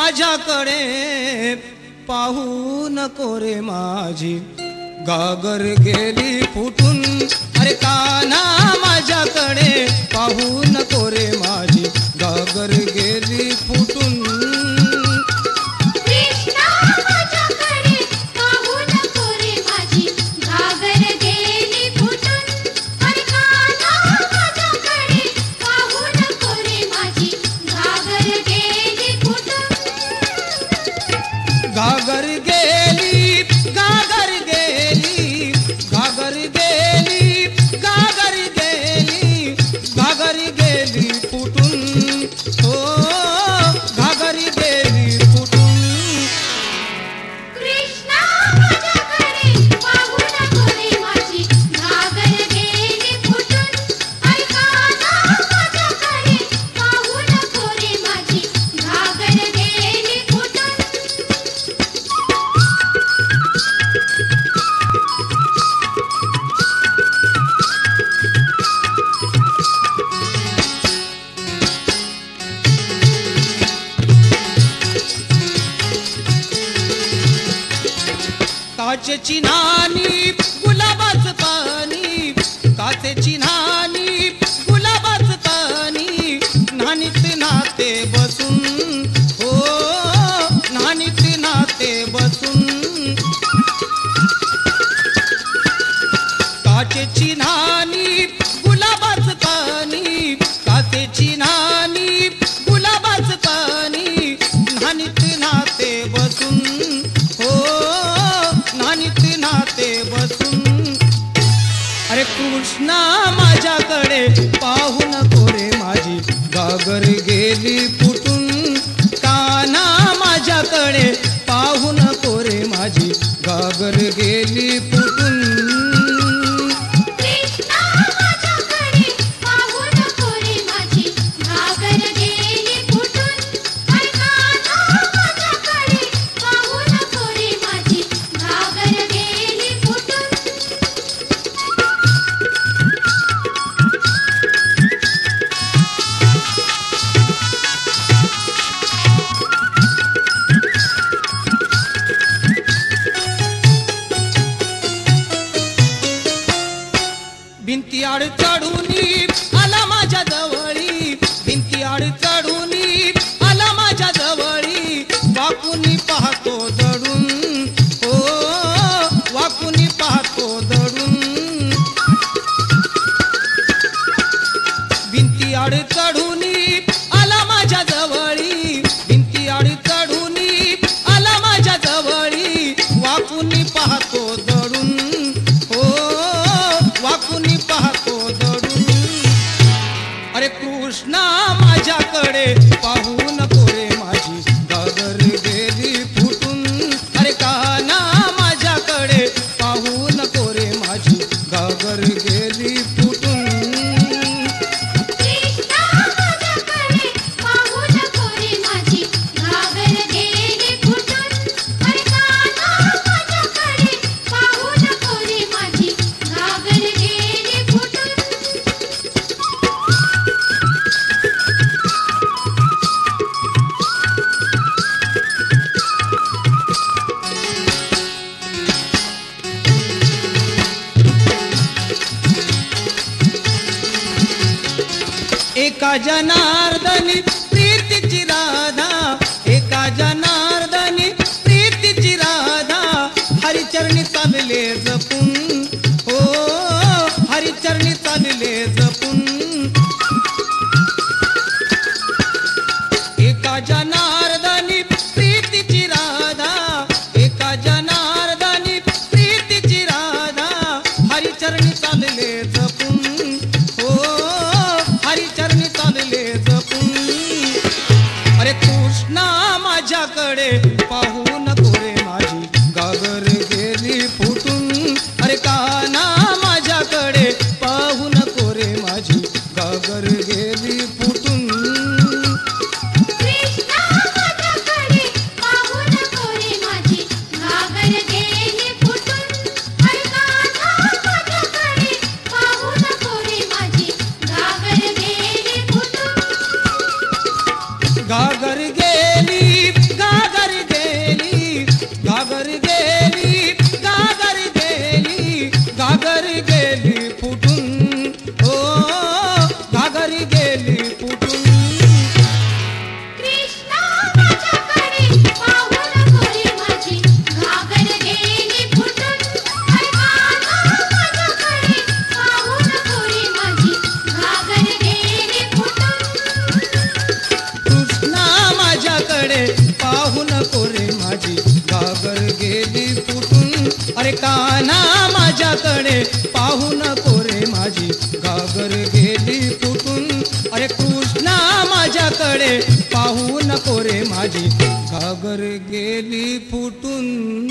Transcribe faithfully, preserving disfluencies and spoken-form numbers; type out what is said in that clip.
माझ्याकडे पाहू नको रे माझी गागर गेली फुटून. अरे कान्हा माझ्याकडे पाहू नको रे माझी गागर गेली फुटून. घागर गेली घागर गेली घागर गेली घागर गेली घागर गेली फुटून. हो घागर गेली फुटून. कृष्णा माझ्याकडे पाहू नको रे माझी घागर गेली फुटून. अरे कान्हा माझ्याकडे पाहू नको रे माझी घागर गेली फुटून. काचेची नाणी गुलाबाचं पाणी काचेची नाणी गुलाबाचं पाणी नाणीत नाते बसून. हो नाणीत नाते बसून. काचेची नाणी गुलाबाचं पाणी काचेची नाणी गुलाबाचं पाणी नाणीत नाते बसून. हो नाणीत नाते बसून. अरे कृष्णा माझ्याकडे पाहू नको रे माझी गागर गेली फुटून. कान्हा माझ्याकडे पाहू नको रे माझी गागर गेली फुटून. कृष्णा माझ्याकडे पाहू नको रे माझी घागर गेली फुटून. अरे कान्हा माझ्याकडे पाहू नको रे माझी घागर गेली फुटून. भिंती आड चढूनी आला माझ्या जवळी भिंती आड चढूनी आला माझ्या जवळी. वाकुनी पाहतो दडून. हो वाकुनी पाहतो दडून. भिंती आड चढूनी आला माझ्या जवळी भिंती आड चढूनी आला माझ्या जवळी. वाकुनी पाहतो दडून. हो वाकुनी पाहतो दडून. अरे कृष्णा माझ्याकडे पाहू नको रे माझी गागर गेली फुटून. अरे कान्हा माझ्याकडे पाहू नको रे माझी गागर गेली फुटून. कृष्णा माझ्याकडे पाहू नको रे माझी घागर गेली फुटून. अरे कान्हा माझ्याकडे पाहू नको रे माझी घागर गेली फुटून. एका जनार्दनी प्रीतीची राधा एका जनार्दनी प्रीतीची राधा हरिचरणी चालले जपून. हो हरिचरणी चालले जपून. एका जनार्दनी प्रीतीची राधा एका जनार्दनी प्रीतीची राधा हरिचरणी चालले जपून. हो हरिचरणी चालले जपून. अरे कृष्णा माझ्याकडे पाहू नको रे माझी गागर गेली फुटून. अरे कान्हा माझ्याकडे पाहू नको रे माझी गागर गेली फुटून. कृष्णा माझ्याकडे पाहू नको रे माझी घागर गेली फुटून. अरे कान्हा माझ्याकडे माझ्याकडे पाहू नको रे माझी घागर गेली फुटून अरे कृष्णा माझ्याकडे पाहू नको रे माझी घागर गेली फुटून